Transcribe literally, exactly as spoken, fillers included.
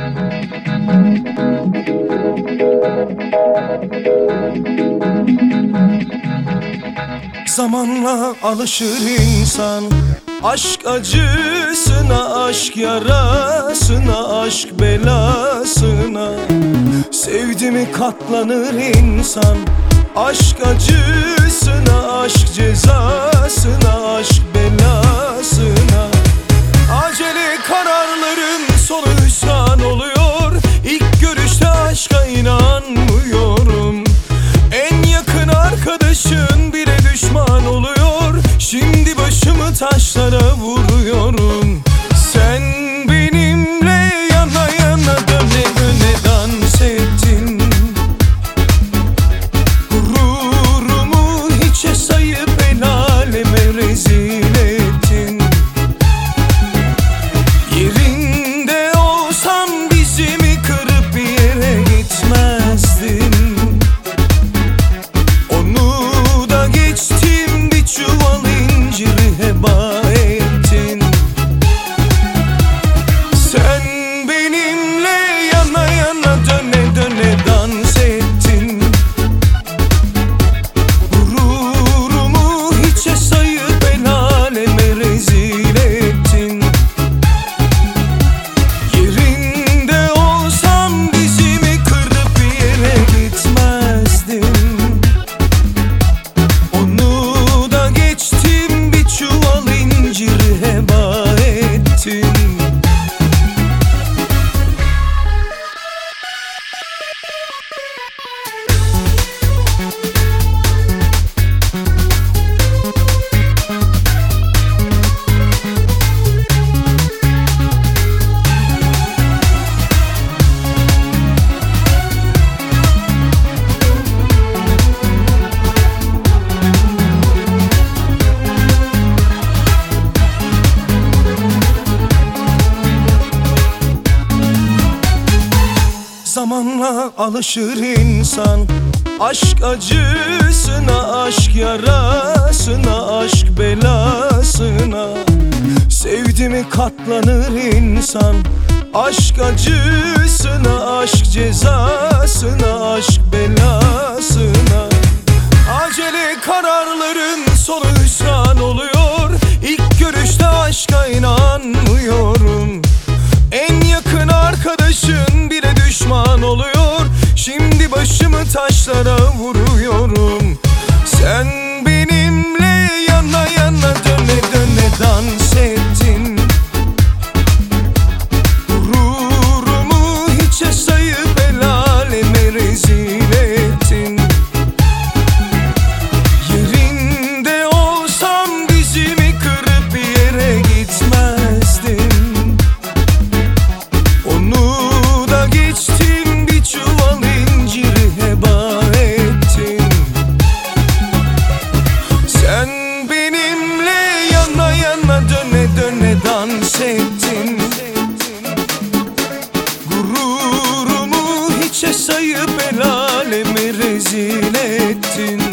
Zamanla alışır insan aşk acısına, aşk yarasına, aşk belasına. Sevdi mi katlanır insan aşk acısına, aşk cezasına, aşk belasına. Acele kararların sonu hüsran oluyor. İlk görüşte aşka inanmıyorum. En yakın arkadaşın bile düşman oluyor. Şimdi başımı taşlara vuruyorum. Sen benimle yana yana döne döne dans ettin. Gururumu hiçe sayıp el aleme rezil ettin. Yerinde olsam dizimi kırıp bir yere gitmezdin. Onu da geçtim, bir çuval inciri heba ettin. Sen benimle yana yana döne döne dans ettin. Gururumu hiçe sayıp el aleme rezil ettin. Yerinde olsam dizimi kırıp bir yere gitmezdim. Onu da geçtim, bir çuval inciri heba ettin. Zamanla alışır insan aşk acısına, aşk yarasına, aşk belasına. Sevdi mi katlanır insan aşk acısına, aşk cezasına, aşk belasına. Acele kararların sonu hüsran oluyor. İlk görüşte aşka inanmıyorum. En yakın arkadaşın bile düşman oluyor. Şimdi başımı taşlara vuruyorum. Sen benimle yana yana döne döne dans ettin. Gururumu hiçe sayıp el aleme rezil ettin. Yerinde olsam dizimi kırıp bir yere gitmezdim. Onu da geçtim, bir çuval inciri heba ettin. Sen benimle yana yana döne döne dans ettin. Gururumu hiçe sayıp el aleme rezil ettin.